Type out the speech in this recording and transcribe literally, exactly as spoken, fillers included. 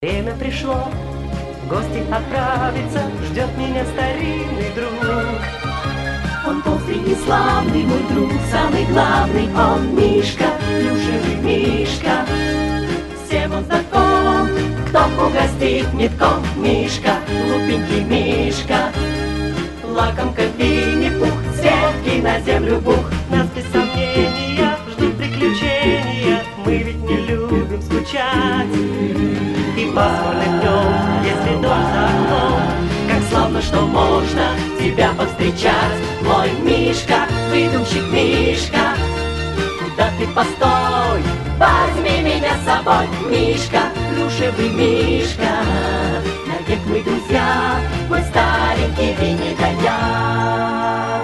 Время пришло в гости отправиться, ждет меня старинный друг. Он добрый и славный, мой друг, самый главный, он Мишка, плюшевый Мишка. Всем он знаком, кто угостит метком. Мишка, глупенький Мишка, лакомка Винни-Пух, сетки на землю бух. Нас без сомнения ждут приключения, мы ведь не любим скучать. И пасмурным днем, если дождь за окном, Как славно, что можно тебя повстречать. Мой Мишка, выдумщик Мишка, куда ты постой, возьми меня с собой. Мишка, плюшевый Мишка, навек мы друзья, мой старенький Винни да я.